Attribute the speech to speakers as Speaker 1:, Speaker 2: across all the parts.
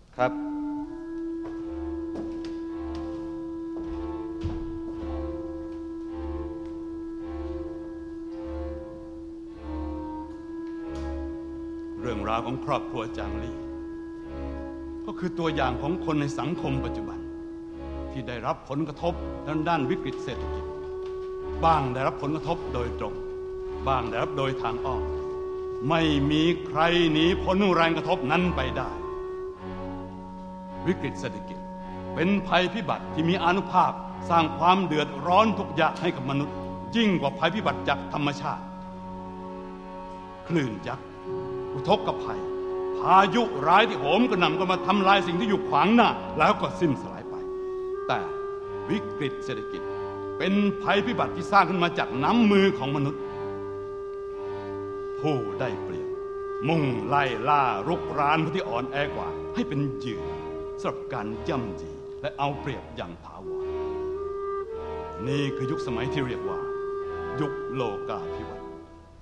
Speaker 1: ครับ
Speaker 2: เรื่องราวของครอบครัวจางลี่ก็คือตัวอย่างของคนในสังคมปัจจุบันที่ได้รับผลกระทบด้านวิกฤตเศรษฐกิจบ้างได้รับผลกระทบโดยตรงบ้างได้รับโดยทางอ้อมไม่มีใครหนีพ้นแรงกระทบนั้นไปได้วิกฤตเศรษฐกิจเป็นภัยพิบัติที่มีอานุภาพสร้างความเดือดร้อนทุกอย่างให้กับมนุษย์ยิ่งกว่าภัยพิบัติจากธรรมชาติคลื่นยักษ์อุทกภัยพายุร้ายที่โหมกระหน่ำก็มาทำลายสิ่งที่อยู่ขวางหน้าแล้วก็สิ้นสลายไปแต่วิกฤตเศรษฐกิจเป็นภัยพิบัติที่สร้างขึ้นมาจากน้ำมือของมนุษย์ผู้ได้เปรียบมุ่งไล่ล่ารุกรานผู้ที่อ่อนแอกว่าให้เป็นเหยื่อสำหรับการย่ำยีและเอาเปรียบอย่างถาวรนี่คือยุคสมัยที่เรียกว่ายุคโลกาภิวัตน์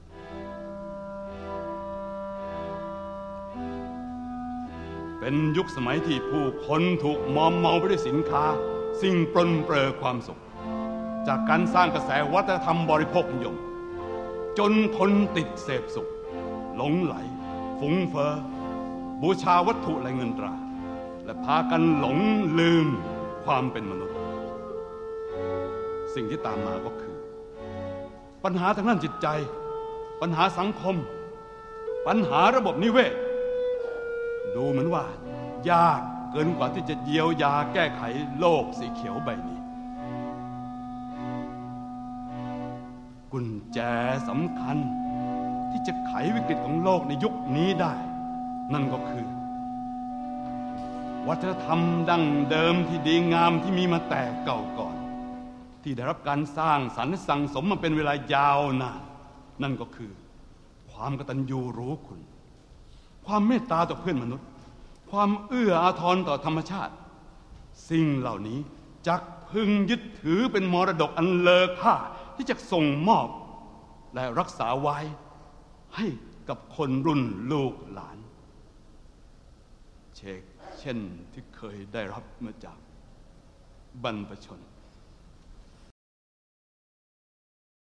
Speaker 2: เป็นยุคสมัยที่ผู้คนถูกมอมเมาไปด้วยสินค้าสิ่งปรนเปรอความสุขจากการสร้างกระแสวัฒนธรรมบริโภคนิยมจนคนติดเสพสุขหลงไหลฟุ้งเฟ้อบูชาวัตถุและเงินตราและพากันหลงลืมความเป็นมนุษย์สิ่งที่ตามมาก็คือปัญหาทางด้านจิตใจปัญหาสังคมปัญหาระบบนิเวศดูเหมือนว่ายากเกินกว่าที่จะเยียวยาแก้ไขโลกสีเขียวใบนี้กุญแจสำคัญที่จะไขวิกฤตของโลกในยุคนี้ได้นั่นก็คือวัฒนธรรมดั้งเดิมที่ดีงามที่มีมาแต่เก่าก่อนที่ได้รับการสร้างสรรค์สั่งสมมาเป็นเวลายาวนานนั่นก็คือความกตัญญูรู้คุณความเมตตาต่อเพื่อนมนุษย์ความเอื้ออาทรต่อธรรมชาติสิ่งเหล่านี้จักพึงยึดถือเป็นมรดกอันเลอค่าที่จะส่งมอบและรักษาไว้ให้กับคนรุ่นลูกหลานเช่นที่เคยได้รับมาจากบรรพชน